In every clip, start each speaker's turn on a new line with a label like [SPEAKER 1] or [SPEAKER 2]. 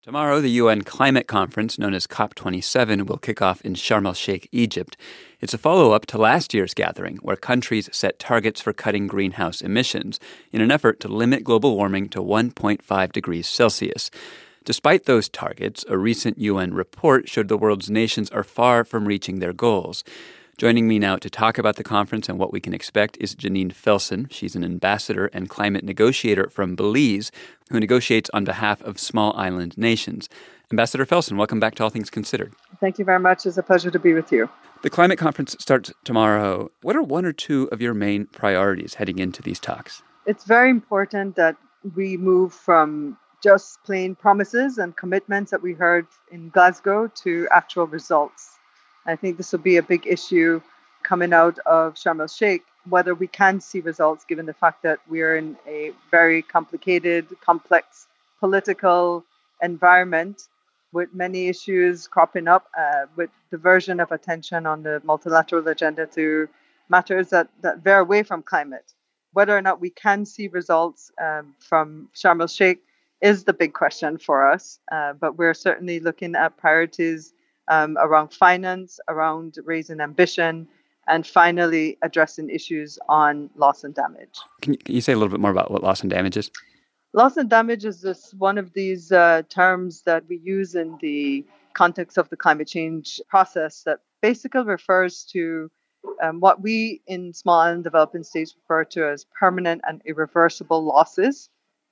[SPEAKER 1] Tomorrow, the UN climate conference, known as COP27, will kick off in Sharm el-Sheikh, Egypt. It's a follow-up to last year's gathering, where countries set targets for cutting greenhouse emissions in an effort to limit global warming to 1.5 degrees Celsius. Despite those targets, a recent UN report showed the world's nations are far from reaching their goals. Joining me now to talk about the conference and what we can expect is Janine Felsen. She's an ambassador and climate negotiator from Belize who negotiates on behalf of small island nations. Ambassador Felsen, welcome back to All Things Considered.
[SPEAKER 2] Thank you very much. It's a pleasure to be with you.
[SPEAKER 1] The climate conference starts tomorrow. What are one or two of your main priorities heading into these talks?
[SPEAKER 2] It's very important that we move from just plain promises and commitments that we heard in Glasgow to actual results. I think this will be a big issue coming out of Sharm el-Sheikh, whether we can see results given the fact that we're in a very complicated, complex political environment with many issues cropping up, with diversion of attention on the multilateral agenda to matters that veer away from climate. Whether or not we can see results from Sharm el-Sheikh is the big question for us, but we're certainly looking at priorities around finance, around raising ambition, and finally addressing issues on loss and damage.
[SPEAKER 1] Can you say a little bit more about what loss and damage is?
[SPEAKER 2] Loss and damage is one of these terms that we use in the context of the climate change process that basically refers to what we in small island developing states refer to as permanent and irreversible losses.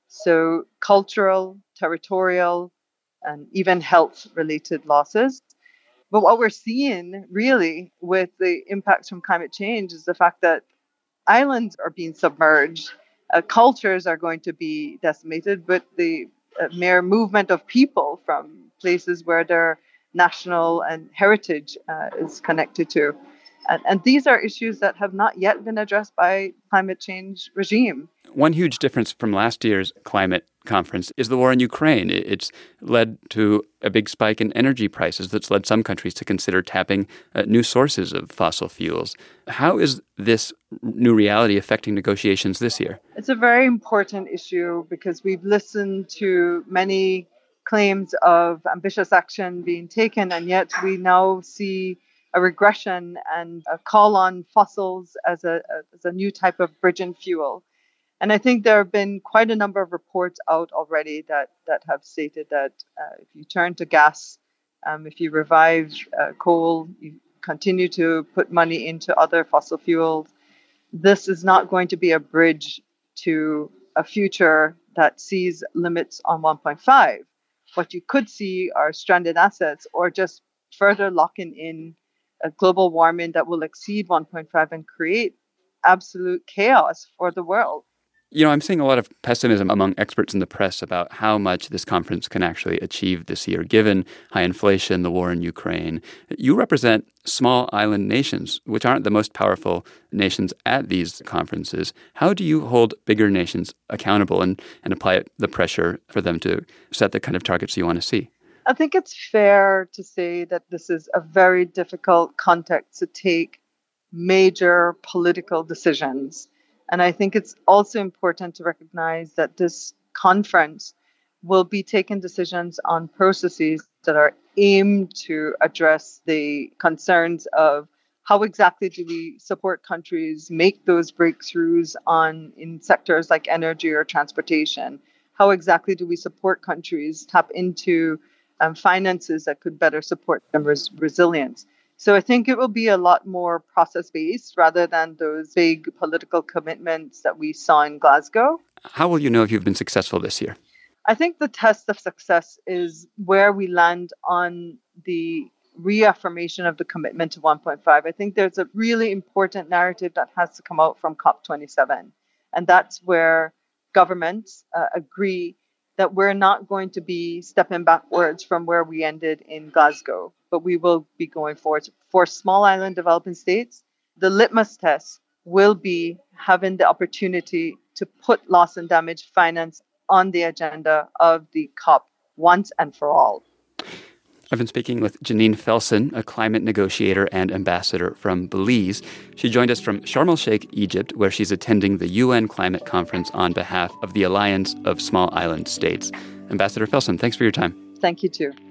[SPEAKER 2] So cultural, territorial, and even health-related losses. But what we're seeing really with the impacts from climate change is the fact that islands are being submerged, cultures are going to be decimated, but the mere movement of people from places where their national and heritage is connected to. And these are issues that have not yet been addressed by climate change regime.
[SPEAKER 1] One huge difference from last year's climate conference is the war in Ukraine. It's led to a big spike in energy prices that's led some countries to consider tapping new sources of fossil fuels. How is this new reality affecting negotiations this year?
[SPEAKER 2] It's a very important issue because we've listened to many claims of ambitious action being taken, and yet we now see a regression and a call on fossils as a new type of bridging fuel. And I think there have been quite a number of reports out already that have stated that if you turn to gas, if you revive coal, you continue to put money into other fossil fuels, this is not going to be a bridge to a future that sees limits on 1.5. What you could see are stranded assets or just further locking in a global warming that will exceed 1.5 and create absolute chaos for the world.
[SPEAKER 1] You know, I'm seeing a lot of pessimism among experts in the press about how much this conference can actually achieve this year, given high inflation, the war in Ukraine. You represent small island nations, which aren't the most powerful nations at these conferences. How do you hold bigger nations accountable and apply the pressure for them to set the kind of targets you want to see?
[SPEAKER 2] I think it's fair to say that this is a very difficult context to take major political decisions. And I think it's also important to recognize that this conference will be taking decisions on processes that are aimed to address the concerns of how exactly do we support countries make those breakthroughs in sectors like energy or transportation? How exactly do we support countries tap into finances that could better support them resilience? So I think it will be a lot more process-based rather than those big political commitments that we saw in Glasgow.
[SPEAKER 1] How will you know if you've been successful this year?
[SPEAKER 2] I think the test of success is where we land on the reaffirmation of the commitment to 1.5. I think there's a really important narrative that has to come out from COP27. And that's where governments agree that we're not going to be stepping backwards from where we ended in Glasgow, but we will be going forward. For small island developing states, the litmus test will be having the opportunity to put loss and damage finance on the agenda of the COP once and for all.
[SPEAKER 1] I've been speaking with Janine Felsen, a climate negotiator and ambassador from Belize. She joined us from Sharm el-Sheikh, Egypt, where she's attending the UN Climate Conference on behalf of the Alliance of Small Island States. Ambassador Felsen, thanks for your time.
[SPEAKER 2] Thank you too.